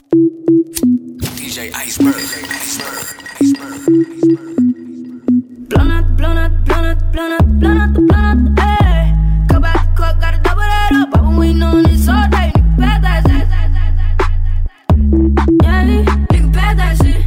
DJ Iceberg. Blown out the ayy. Go back to court, gotta double that up. I've been waiting on this all day. Nigga, bad that shit. Yeah, nigga, bad that shit.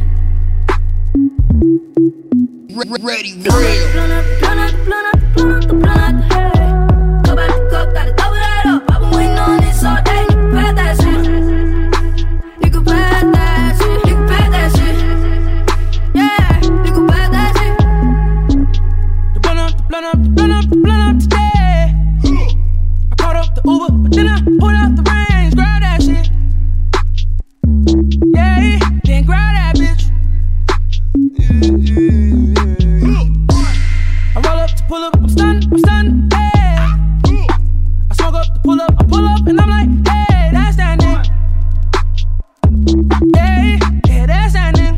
Ready, Blown out the ayy. Go back to court, gotta double that up. I've been waiting on this all day. Nigga, bad that shit. Nigga, bad that shit. Nigga, bad that shit. Yeah, nigga, bad that shit. Blown up today. I caught up the Uber, but then I pulled out the reins. Grab that shit. Yeah, then grab that bitch. I roll up to pull up, I'm stunned, hey. I smoke up to pull up, I pull up, and I'm like, hey, that's that nigga. Yeah, that's that nigga.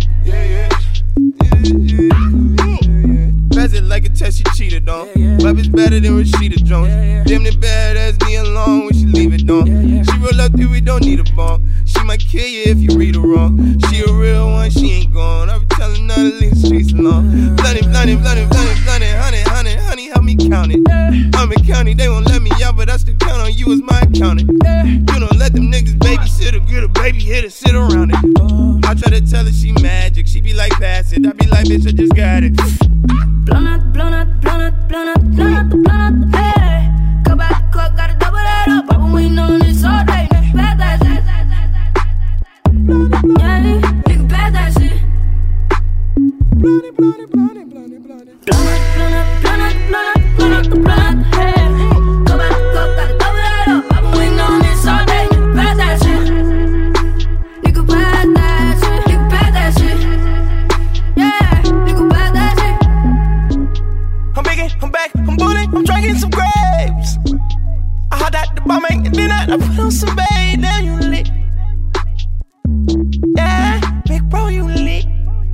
Pass it like a test, she cheated on. Bub is better than Rashida Jones. Damn the badass me alone, we should leave it on. She roll up through, we don't need a bomb. She might kill you if you read her wrong. She a real one, she ain't gone. I be telling her to leave the streets alone. Blunted, honey, help me count it. I'm in county, they won't let me out, but I still count on you as my accountant. You don't let them niggas babysit or get a baby here to sit around it. I try to tell her she magic, she be like, pass it. I be like, bitch, I just got it. Blown out the ayy. Go back to court, gotta double that up. I've been waiting on this all day. Nigga, bad that shit. Yeah, nigga, bad that shit. Blown out the ayy. Go back to court, gotta double that up. I've been waiting on this all day. Nigga, bad that shit. Nigga, bad that shit. Nigga, bad that shit. Yeah, nigga, bad that shit. I'm biggie, I'm back, I'm bullet, I'm drinking some grapes. I hot out the bomb and then I put on some babe, now you lit. Yeah, big bro, you lit.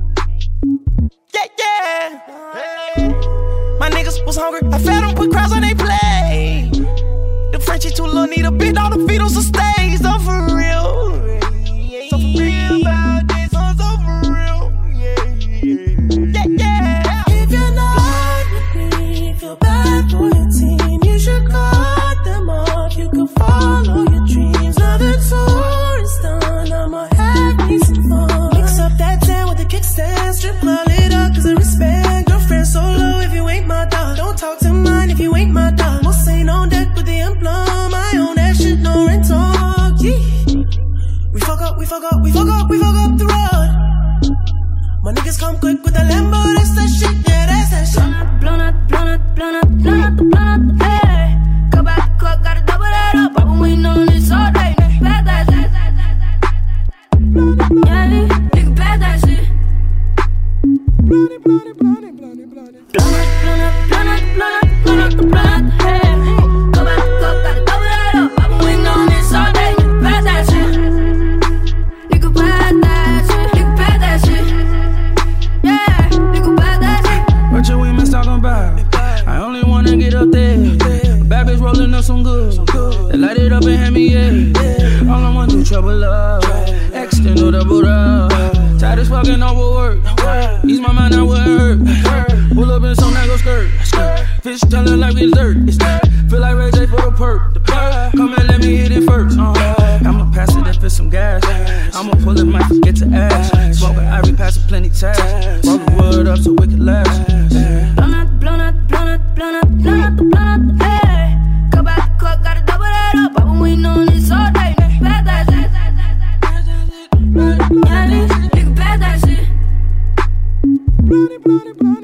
Yeah. My niggas was hungry, I fed them, put crowds on they play. The Frenchie too little, need a bit, all the Beatles will stay. So for real. So for real about this, so for real. Yeah. If you're not with me, feel bad for your team. You should cut them off. You can follow your dreams. Now the tour is done. I'ma have me some fun. Mix up that 10 with the kickstand. Strip club lit up 'cause I respect. Girlfriend solo if you ain't my dog. Don't talk to mine if you ain't my dog. Most ain't on deck with the emblem. I own that shit, no rent talk. Yeah. We fuck up the road. My niggas come quick with the Lambo, that's that shit, yeah, that's that shit. Blown out the ayy. Go back to court, gotta double that up. I've been waiting on this all day. Nigga, bad that shit. Yeah, nigga, bad that shit. Blown out the ayy. Go back to court, gotta double that up. I've been waiting on this all day. Nigga, bad that shit. Nigga, bad that shit. Nigga, bad that shit. Yeah, nigga, bad that shit. What you women talking about? I only wanna get up there. Bad bitch rolling up some good. They light it up and hand me, yeah. All I want to trouble up. Extend or double up. Tired as fucking over work. Ease my mind out where it hurt. Pull up in some go skirt. Fish telling like we dessert. Feel like Ray J for the perk. Come and let me hit it first. I'ma pass it if it's some gas. I'ma pull it, might forget to ask. Smoke an Ivory, pass it plenty tax. Roll the wood up so we can last. Blown out the ayy. Go back to court, gotta double that up. I've been waiting on this all day. Nigga, bad that shit. Yeah, nigga, bad that shit.